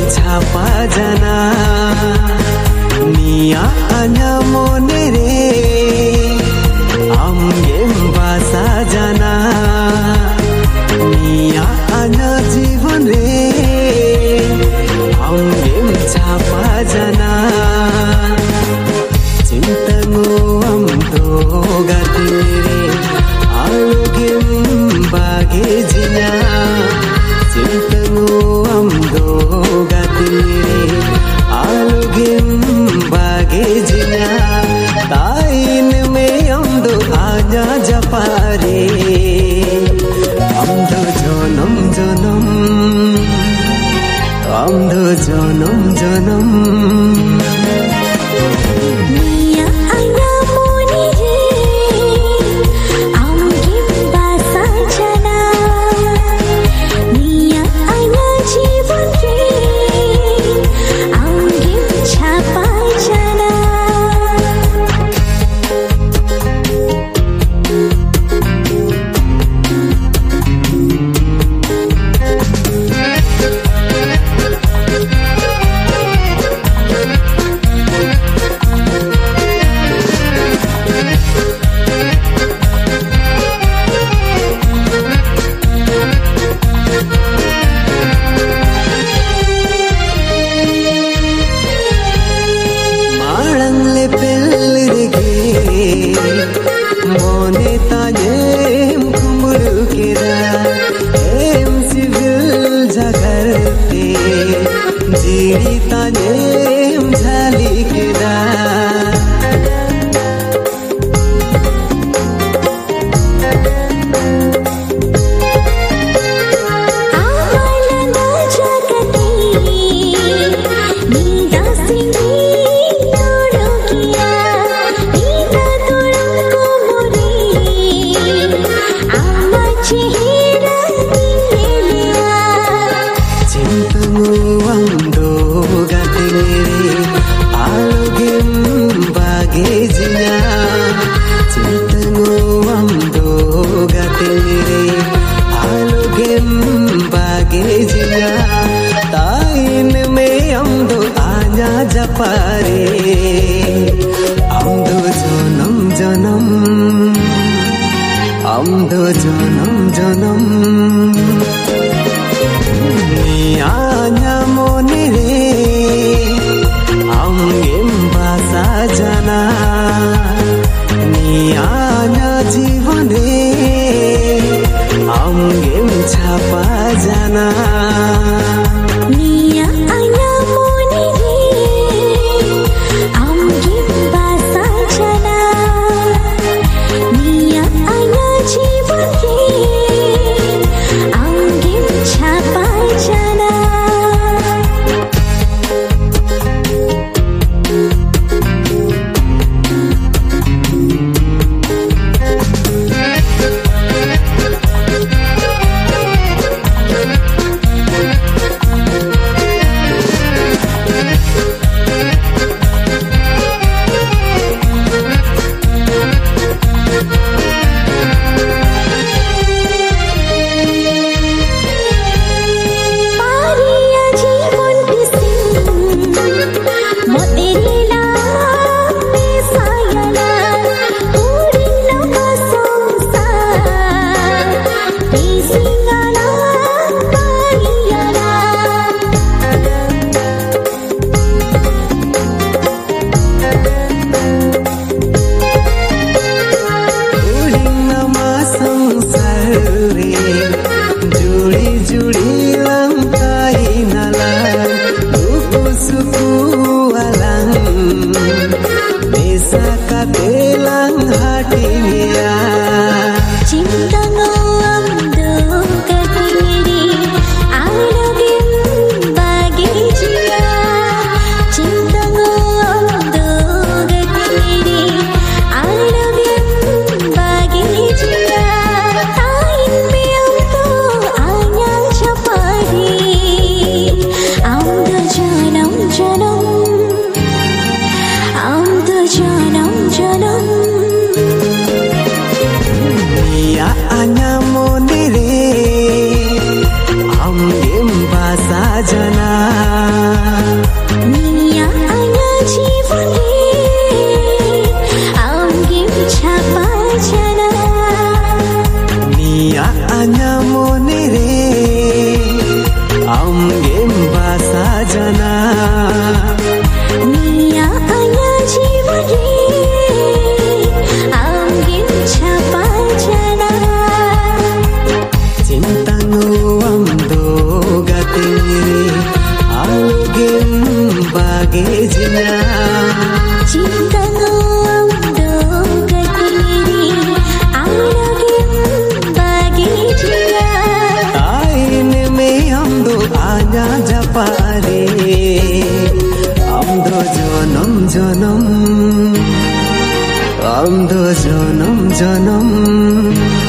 छापा जाना निया आना मोने रे आमगेम बासा जाना निया आना जीवन रे आमगेम छापा जाना चिंतंगो हम तो गाते रे आलोगेम बागे जिना चिंतंगो हम तो गाते रे आलोगेम बागे जिना ताइन में हम दो आजा जपारे हम दो जनम जनम हम दो जनम जनम मोने ताजेम कुमरू केरा एम सिविल जागरते जीड़ी ताजेम झाली केरा ताइन में हम दो आजा जपारे हम दो जनम जनम हम दो जनम जनम निया मोने रे आमगेम बासा जाना निया जीवन रे आमगेम छापा जाना निया आना मोने रे आमगेम बासा जाना निया आना जीवन रे आया जपारे आउँदो जनम जनम आउँदो जनम जनम